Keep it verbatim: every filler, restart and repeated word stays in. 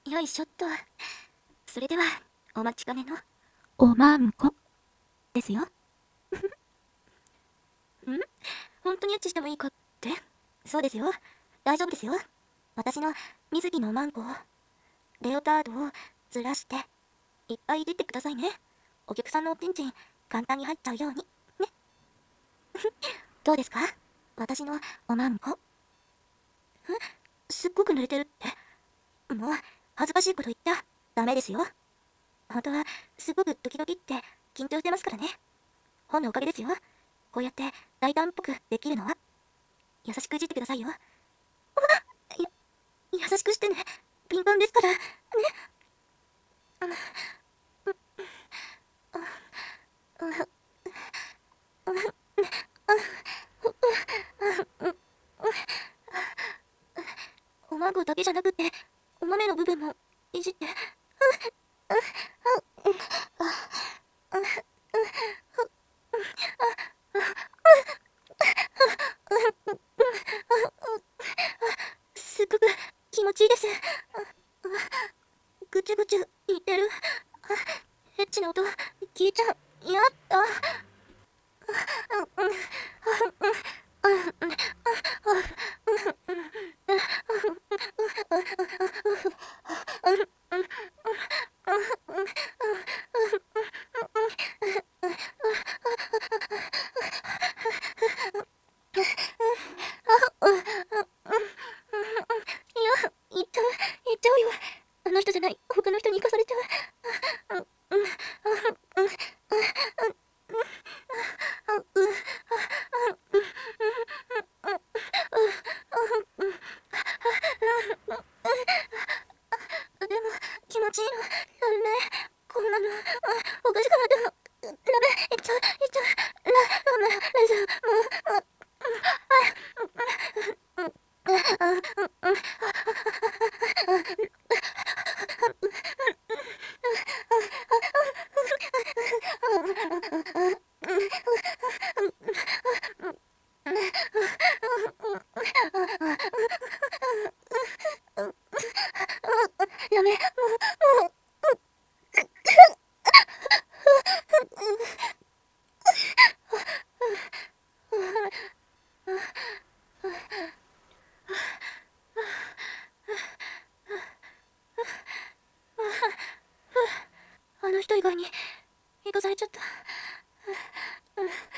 よいしょっと。それでは、お待ちかねの、おまんこ、ですよ。ん本当にエッチしてもいいかって？そうですよ。大丈夫ですよ。私の水着のおまんこを、レオタードをずらして、いっぱい入れてくださいね。お客さんのおちんちん、簡単に入っちゃうように。ね。どうですか？私のおまんこ。え、すっごく濡れてるって。もう、恥ずかしいこと言っちゃダメですよ。本当は、すごくドキドキって緊張してますからね。本のおかげですよ。こうやって大胆っぽくできるのは。優しくいじってくださいよ。や、優しくしてね。敏感ですから。ね。おまんこだけじゃなくて、お豆の部分もいじって。すっごく気持ちいいです。ぐちゅぐちゅ言ってる。エッチな音聞いちゃう。やった。言っちゃう、言っちゃうよ。あの人じゃない、他の人に行かされちゃう。でも、気持ちいいの。ダメ。こんなの、おかしくなっても、ダメ。言っちゃう、言っちゃう。ラ、ダメ、大丈夫。もう、ダメ。あの人以外に行かされちゃった。